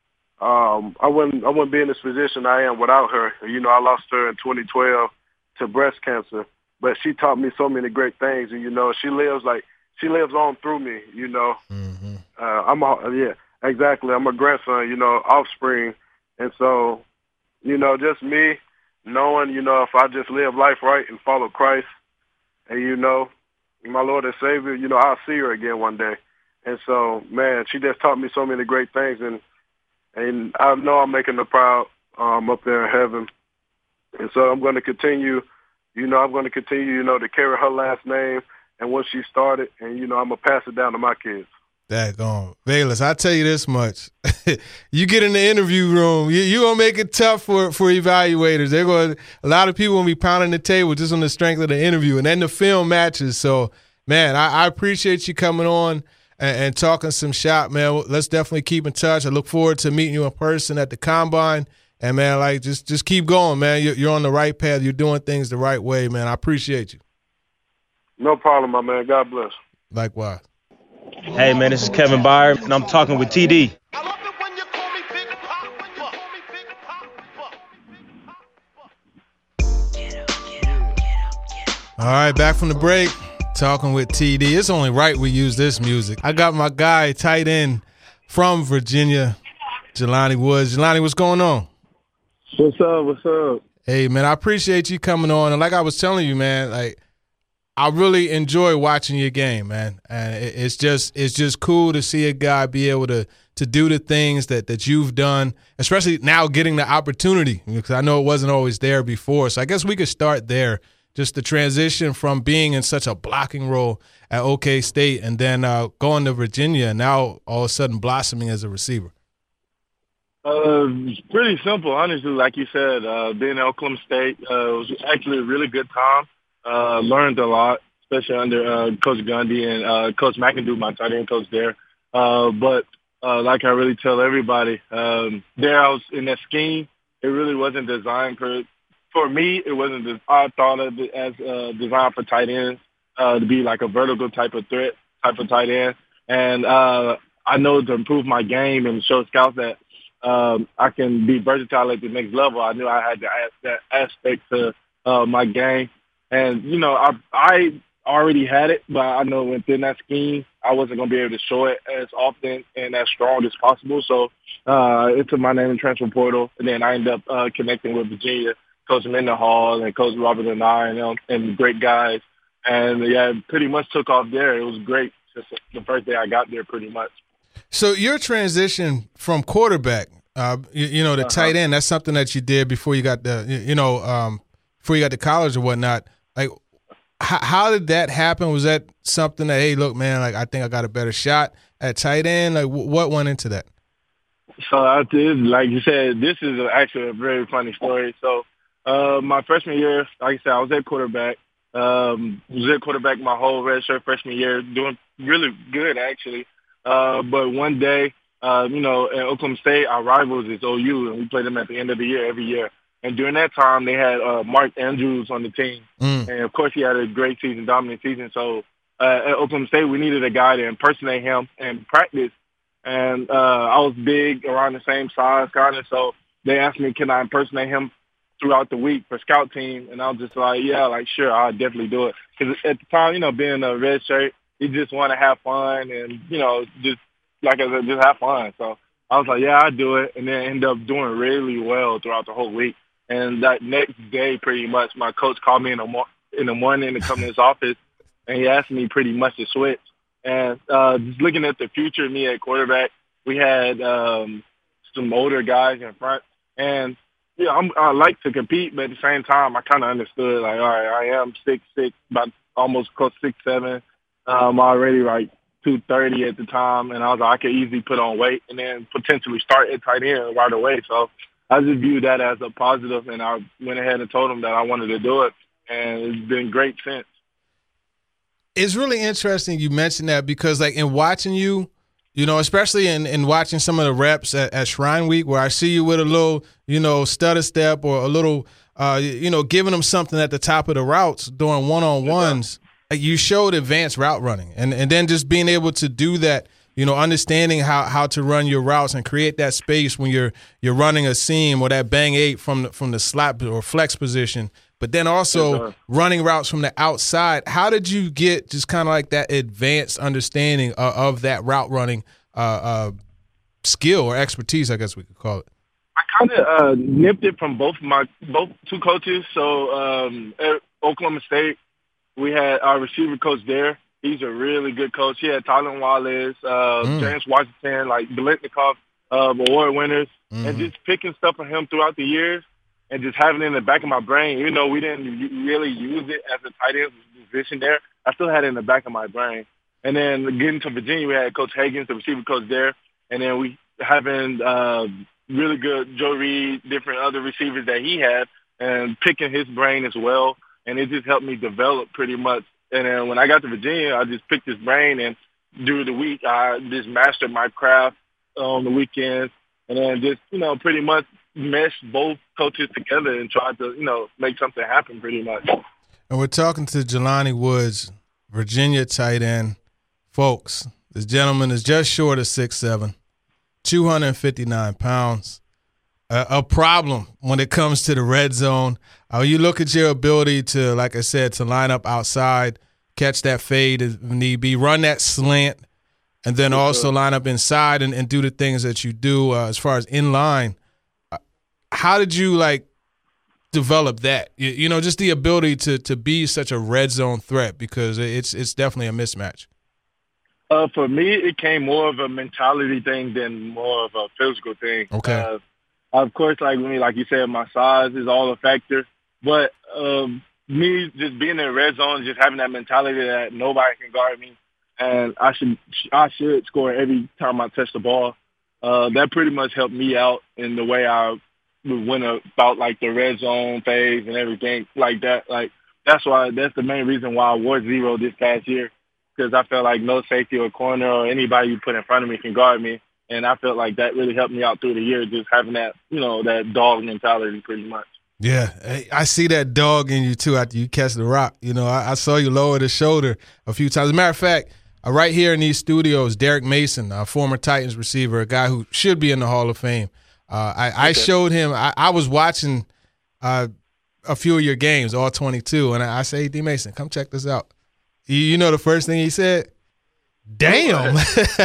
Um, I wouldn't I wouldn't be in this position I am without her. You know, I lost her in twenty twelve to breast cancer, but she taught me so many great things. And you know, she lives like she lives on through me. You know, mm-hmm. uh, I'm a, yeah exactly. I'm a grandson. You know, offspring, and so you know, just me. Knowing, you know, if I just live life right and follow Christ and, you know, my Lord and Savior, you know, I'll see her again one day. And so, man, she just taught me so many great things. And and I know I'm making her proud um, up there in heaven. And so I'm going to continue, you know, I'm going to continue, you know, to carry her last name and what she started. And, you know, I'm going to pass it down to my kids. Daggone. Velus, I tell you this much. You get in the interview room, you you gonna make it tough for, for evaluators. They're going a lot of people will be pounding the table just on the strength of the interview, and then the film matches. So, man, I, I appreciate you coming on and, and talking some shop, man. Let's definitely keep in touch. I look forward to meeting you in person at the Combine. And, man, like just just keep going, man. You're, you're on the right path. You're doing things the right way, man. I appreciate you. No problem, my man. God bless. Likewise. Hey, man, this is Kevin Byard, and I'm talking with T D. All right, back from the break, talking with T D. It's only right we use this music. I got my guy, tight end from Virginia, Jelani Woods. Jelani, what's going on? What's up? What's up? Hey, man, I appreciate you coming on. And like I was telling you, man, like, I really enjoy watching your game, man. And it's just it's just cool to see a guy be able to to do the things that, that you've done, especially now getting the opportunity, because I know it wasn't always there before. So I guess we could start there. just the transition from being in such a blocking role at OK State and then uh, going to Virginia and now all of a sudden blossoming as a receiver? Uh, it's pretty simple, honestly. Like you said, uh, being at Oklahoma State uh, was actually a really good time. Uh, learned a lot, especially under uh, Coach Gundy and uh, Coach McAdoo, my tight end coach there. Uh, but uh, like I really tell everybody, um, there I was in that scheme. It really wasn't designed for for me. It wasn't. Des- I thought of it as uh, designed for tight ends uh, to be like a vertical type of threat type of tight end. And uh, I know to improve my game and show scouts that um, I can be versatile at the next level. I knew I had to add that aspect to uh, my game. And you know, I I already had it, but I know within that scheme, I wasn't going to be able to show it as often and as strong as possible. So uh, it took my name in transfer portal, and then I ended up uh, connecting with Virginia, Coach Mendenhall and Coach Robert and I, and, um, and great guys. And, yeah, it pretty much took off there. It was great just the first day I got there pretty much. So your transition from quarterback, uh, you, you know, the uh-huh. tight end, that's something that you did before you got the, you know, um, before you got to college or whatnot. Like, How, how did that happen? Was that something that, hey, look, man, like I think I got a better shot at tight end? Like, w- what went into that? So I did, like you said, this is actually a very funny story. So uh, my freshman year, like I said, I was at quarterback. Um, was at quarterback my whole redshirt freshman year, doing really good actually. Uh, but one day, uh, you know, at Oklahoma State, our rivals is O U, and we play them at the end of the year every year. And during that time, they had uh, Mark Andrews on the team. Mm. And, of course, he had a great season, dominant season. So uh, at Oklahoma State, we needed a guy to impersonate him and practice. And uh, I was big, around the same size, kind of. So they asked me, can I impersonate him throughout the week for scout team? And I was just like, yeah, like, sure, I'll definitely do it. Because at the time, you know, being a red shirt, you just want to have fun and, you know, just, like I said, just have fun. So I was like, yeah, I'll do it. And then end up doing really well throughout the whole week. And that next day, pretty much, my coach called me in the, mo- in the morning to come to his office, and he asked me pretty much to switch. And uh, just looking at the future of me at quarterback, we had um, some older guys in front. And, yeah, I'm, I like to compete, but at the same time, I kind of understood, like, all right, I am six six, about almost close to six seven. I'm already, like, two thirty at the time, and I was like, I could easily put on weight and then potentially start at tight end right away. So I just viewed that as a positive, and I went ahead and told him that I wanted to do it, and it's been great since. It's really interesting you mentioned that because, like, in watching you, you know, especially in, in watching some of the reps at, at Shrine Week where I see you with a little, you know, stutter step or a little, uh, you know, giving them something at the top of the routes doing one-on-ones, like you showed advanced route running. And, and then just being able to do that, you know, understanding how, how to run your routes and create that space when you're you're running a seam or that bang eight from the, from the slot or flex position, but then also yes, running routes from the outside. How did you get just kind of like that advanced understanding of, of that route running uh, uh, skill or expertise, I guess we could call it? I kind of uh, nipped it from both my both two coaches. So um, at Oklahoma State, we had our receiver coach there. He's a really good coach. He had Tylen Wallace, uh, mm. James Washington, like Biletnikoff, uh, award winners, mm-hmm. and just picking stuff from him throughout the years and just having it in the back of my brain. Even though we didn't really use it as a tight end position there, I still had it in the back of my brain. And then getting to Virginia, we had Coach Higgins, the receiver coach there, and then we having uh, really good Joe Reed, different other receivers that he had, and picking his brain as well. And it just helped me develop pretty much. And then when I got to Virginia, I just picked his brain, and during the week, I just mastered my craft on the weekends, and then just, you know, pretty much meshed both coaches together and tried to, you know, make something happen pretty much. And we're talking to Jelani Woods, Virginia tight end. Folks, this gentleman is just short of six seven, two hundred fifty-nine pounds. A, a problem when it comes to the red zone. Uh, you look at your ability to, like I said, to line up outside, catch that fade if need be, run that slant, and then also line up inside and, and do the things that you do uh, as far as in line. Uh, how did you, like, develop that? You, you know, just the ability to to be such a red zone threat, because it's it's definitely a mismatch. Uh, for me, it came more of a mentality thing than more of a physical thing. Okay. Uh, of course, like me, like you said, my size is all a factor. But um, me just being in the red zone, just having that mentality that nobody can guard me, and I should I should score every time I touch the ball. Uh, that pretty much helped me out in the way I went about like the red zone phase and everything like that. Like that's why that's the main reason why I wore zero this past year, because I felt like no safety or corner or anybody you put in front of me can guard me. And I felt like that really helped me out through the year, just having that, you know, that dog mentality pretty much. Yeah, I see that dog in you, too, after you catch the rock. You know, I, I saw you lower the shoulder a few times. As a matter of fact, uh, right here in these studios, Derek Mason, a former Titans receiver, a guy who should be in the Hall of Fame. Uh, I, okay. I showed him I, – I was watching uh, a few of your games, all twenty-two, and I, I say, hey, D. Mason, come check this out. You, you know the first thing he said? Damn.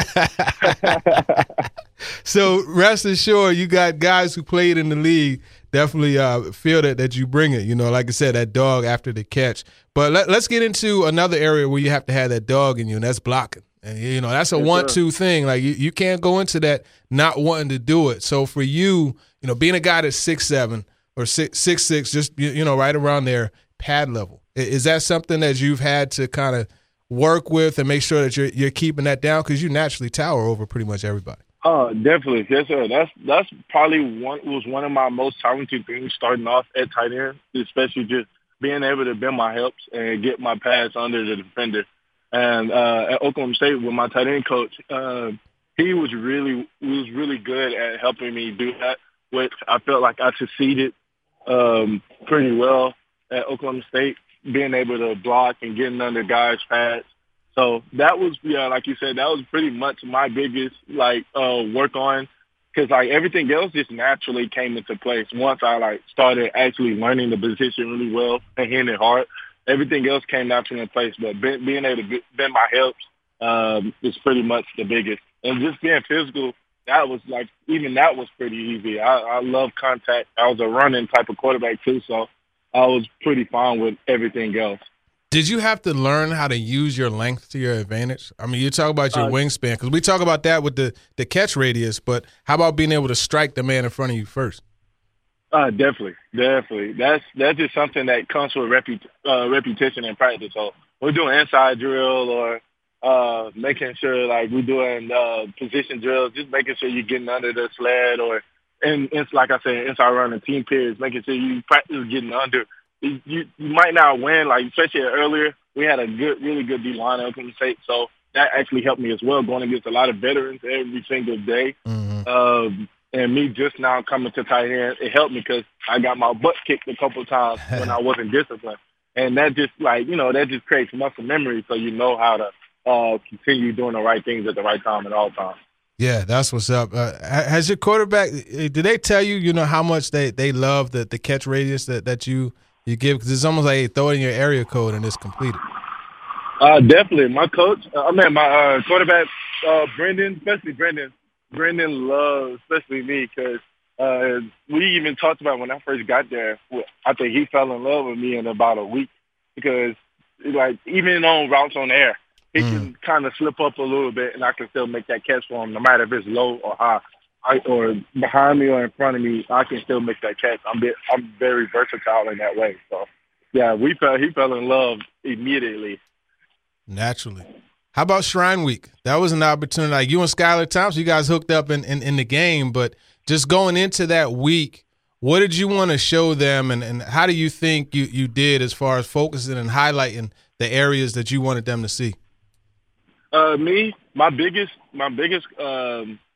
So rest assured, you got guys who played in the league definitely uh, feel that, that you bring it. You know, like I said, that dog after the catch. But let, let's get into another area where you have to have that dog in you, and that's blocking. And, you know, that's a yes, one-two thing. Like, you, you can't go into that not wanting to do it. So for you, you know, being a guy that's six seven or six six, just, you know, right around there, pad level, is that something that you've had to kind of work with and make sure that you're you're keeping that down, because you naturally tower over pretty much everybody? Oh, definitely. Yes, sir. That's that's probably one was one of my most challenging things starting off at tight end, especially just being able to bend my hips and get my pass under the defender. And uh, at Oklahoma State with my tight end coach, uh, he was really was really good at helping me do that, which I felt like I succeeded um, pretty well at Oklahoma State, being able to block and getting under guys' pads. So that was, yeah, like you said, that was pretty much my biggest, like, uh, work on, because, like, everything else just naturally came into place. Once I, like, started actually learning the position really well and hitting it hard, everything else came naturally in place. But be, being able to bend my hips um, is pretty much the biggest. And just being physical, that was, like, even that was pretty easy. I, I love contact. I was a running type of quarterback, too, so I was pretty fine with everything else. Did you have to learn how to use your length to your advantage? I mean, you talk about your uh, wingspan, because we talk about that with the, the catch radius, but how about being able to strike the man in front of you first? Uh, definitely, definitely. That's that's just something that comes with reput- uh, repetition and practice. So we're doing inside drill or uh, making sure, like, we're doing uh, position drills, just making sure you're getting under the sled, or, and it's like I said, inside running team periods, making sure you practice getting under. You, you might not win, like, especially earlier. We had a good, really good D-line at Oklahoma State, so that actually helped me as well, going against a lot of veterans every single day. Mm-hmm. Um, and me just now coming to tight end, it helped me because I got my butt kicked a couple of times when I wasn't disciplined. And that just, like, you know, that just creates muscle memory, so you know how to uh, continue doing the right things at the right time at all times. Yeah, that's what's up. Uh, has your quarterback, did they tell you, you know, how much they, they love the, the catch radius that, that you – you give, because it's almost like hey, throw it in your area code and it's completed? Uh, definitely. My coach, uh, I mean, my uh, quarterback, uh, Brendan, especially Brendan, Brendan loves, especially me, because uh, we even talked about when I first got there, I think he fell in love with me in about a week, because, like, even on routes on air, he mm. can kind of slip up a little bit and I can still make that catch for him, no matter if it's low or high. I, or behind me or in front of me, I can still make that catch. I'm be, I'm very versatile in that way. So, yeah, we fell, he fell in love immediately. Naturally. How about Shrine Week? That was an opportunity. Like, you and Skylar Thompson, you guys hooked up in, in, in the game, but just going into that week, what did you want to show them, and, and how do you think you, you did as far as focusing and highlighting the areas that you wanted them to see? Uh, me, my biggest, my biggest um, –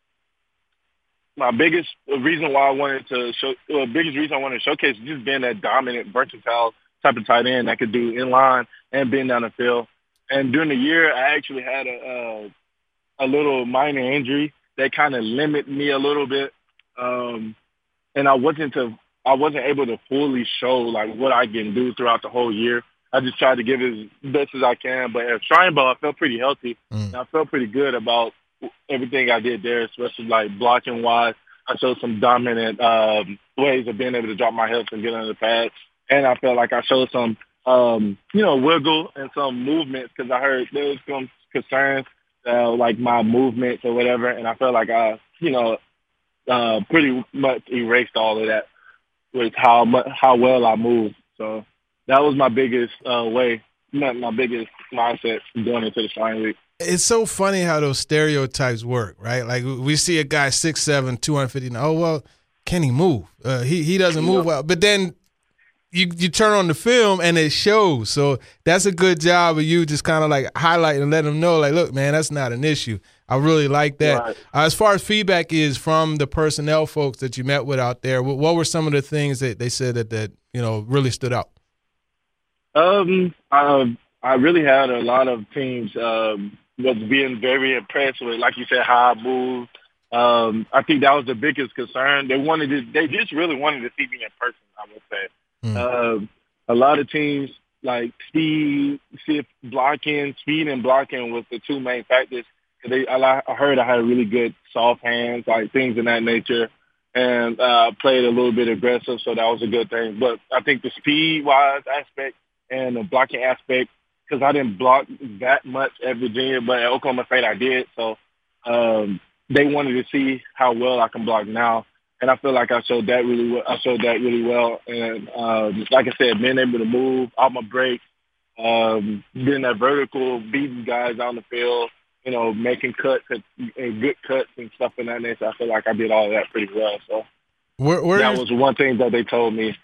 My biggest reason why I wanted to show, uh, biggest reason I wanted to showcase is just being that dominant, versatile type of tight end that could do inline and being down the field. And during the year, I actually had a uh, a little minor injury that kind of limited me a little bit, um, and I wasn't to I wasn't able to fully show like what I can do throughout the whole year. I just tried to give it as best as I can. But at Shrine Bowl, I felt pretty healthy, mm. and I felt pretty good about everything I did there, especially like blocking wise. I showed some dominant um, ways of being able to drop my hips and get under the pads. And I felt like I showed some, um, you know, wiggle and some movement, because I heard there was some concerns, uh, like my movements or whatever. And I felt like I, you know, uh, pretty much erased all of that with how much, how well I moved. So that was my biggest uh, way, not my biggest mindset going into the spring week. It's so funny how those stereotypes work, right? Like we see a guy six seven, two hundred fifty. Oh well, can he move? Uh, he he doesn't move well. But then you you turn on the film and it shows. So that's a good job of you just kind of like highlighting and letting them know, like, look, man, that's not an issue. I really like that. Right. Uh, as far as feedback is from the personnel folks that you met with out there, what, what were some of the things that they said that that you know really stood out? Um, I I really had a lot of teams um, was being very impressed with, like you said, how I moved. Um, I think that was the biggest concern. They wanted to, they just really wanted to see me in person, I would say. Mm. Um, a lot of teams, like speed, see blocking, speed and blocking was the two main factors. They, I, I heard I had really good soft hands, like things in that nature, and uh, played a little bit aggressive, so that was a good thing. But I think the speed-wise aspect and the blocking aspect, because I didn't block that much at Virginia, but at Oklahoma State I did, so um, they wanted to see how well I can block now, and I feel like I showed that really well. I showed that really well, and um, like I said, being able to move off my break, um, getting that vertical, beating guys on the field, you know, making cuts and, and good cuts and stuff in that nature. I feel like I did all of that pretty well. So where, where that you, was one thing that they told me.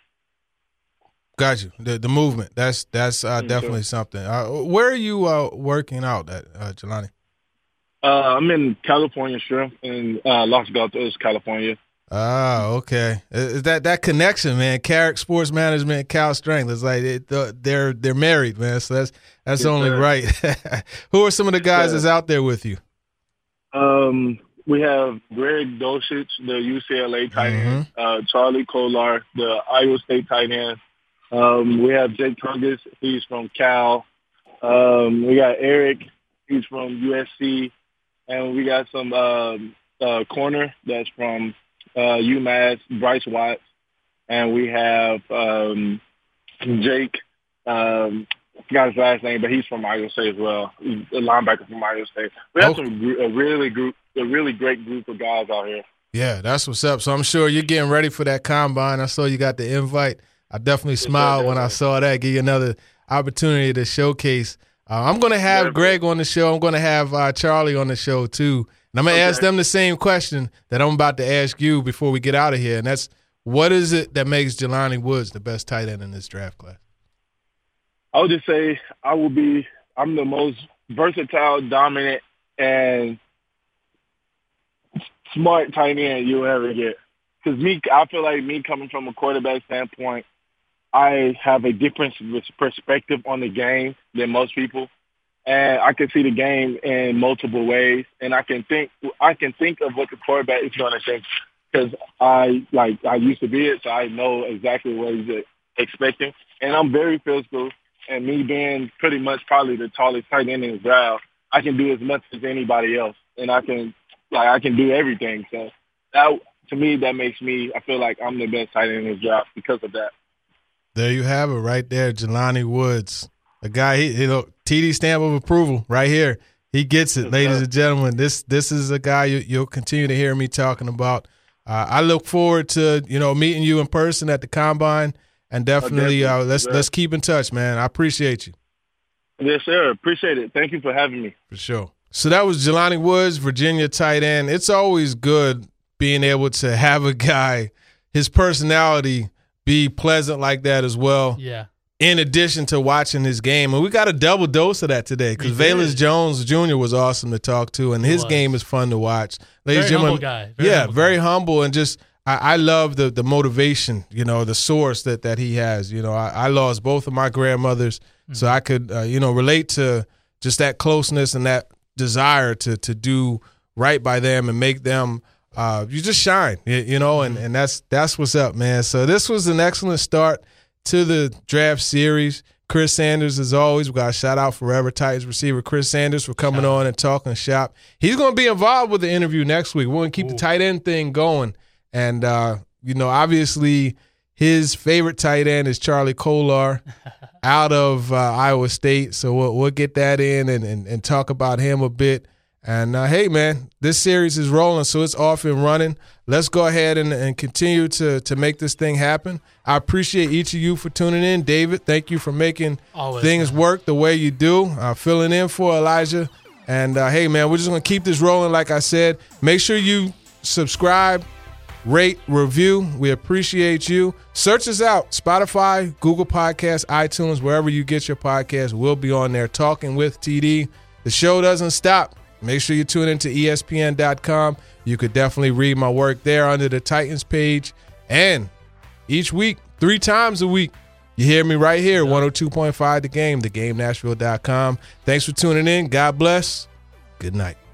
Got you. The the movement. That's that's uh, definitely sure. something. Uh, where are you uh, working out at, uh, Jelani? Uh, I'm in California, sure, in uh, Los Gatos, California. Ah, okay. Is that that connection, man? Carrick Sports Management, Cal Strength. It's like it, they're they're married, man. So that's that's yes, only sir. right. Who are some of the guys yeah. that's out there with you? Um, we have Greg Dulcich, the U C L A tight end. Mm-hmm. Uh, Charlie Kolar, the Iowa State tight end. Um, we have Jake Tungus. He's from Cal. Um, we got Eric. He's from U S C, and we got some um, uh, corner that's from uh, UMass, Bryce Watts, and we have um, Jake. Um, I forgot his last name, but he's from Iowa State as well. He's a linebacker from Iowa State. We have oh. some a really group, a really great group of guys out here. Yeah, that's what's up. So I'm sure you're getting ready for that combine. I saw you got the invite. I definitely smiled when I saw that. Give you another opportunity to showcase. Uh, I'm going to have yeah, Greg on the show. I'm going to have uh, Charlie on the show too. And I'm going to okay. ask them the same question that I'm about to ask you before we get out of here. And that's, what is it that makes Jelani Woods the best tight end in this draft class? I would just say I will be – I'm the most versatile, dominant, and smart tight end you'll ever get. Because me, I feel like me coming from a quarterback standpoint, I have a different perspective on the game than most people, and I can see the game in multiple ways. And I can think, I can think of what the quarterback is going to think because I like I used to be it, so I know exactly what he's expecting. And I'm very physical, and me being pretty much probably the tallest tight end in the draft, I can do as much as anybody else, and I can like I can do everything. So that, to me, that makes me. I feel like I'm the best tight end in this draft because of that. There you have it right there, Jelani Woods. The guy, he, you know, T D stamp of approval right here. He gets it, ladies and gentlemen. This this is a guy you, you'll continue to hear me talking about. Uh, I look forward to, you know, meeting you in person at the Combine, and definitely uh, let's let's keep in touch, man. I appreciate you. Yes, sir. Appreciate it. Thank you for having me. For sure. So that was Jelani Woods, Virginia tight end. It's always good being able to have a guy, his personality – be pleasant like that as well. Yeah. In addition to watching his game. And we got a double dose of that today because Velus Jones Junior was awesome to talk to, and his game is fun to watch. Ladies very and humble guy. Very yeah, humble very guy. humble, and just I, I love the the motivation, you know, the source that, that he has. You know, I, I lost both of my grandmothers, mm-hmm. so I could, uh, you know, relate to just that closeness and that desire to to do right by them and make them Uh, you just shine, you know, and, and that's that's what's up, man. So this was an excellent start to the draft series. Chris Sanders, as always, we got a shout out Forever Titans receiver Chris Sanders for coming on and talking shop. He's going to be involved with the interview next week. We're going to keep Ooh. the tight end thing going. And, uh, you know, obviously his favorite tight end is Charlie Kolar out of uh, Iowa State. So we'll, we'll get that in and, and, and talk about him a bit And, uh, hey, man, this series is rolling, so it's off and running. Let's go ahead and, and continue to, to make this thing happen. I appreciate each of you for tuning in. David, thank you for making Always, things man. work the way you do. Uh, filling in for Elijah. And, uh, hey, man, we're just going to keep this rolling, like I said. Make sure you subscribe, rate, review. We appreciate you. Search us out, Spotify, Google Podcasts, iTunes, wherever you get your podcasts. We'll be on there talking with T D. The show doesn't stop. Make sure you tune into E S P N dot com. You could definitely read my work there under the Titans page. And each week, three times a week, you hear me right here, one oh two point five The Game, the game nashville dot com. Thanks for tuning in. God bless. Good night.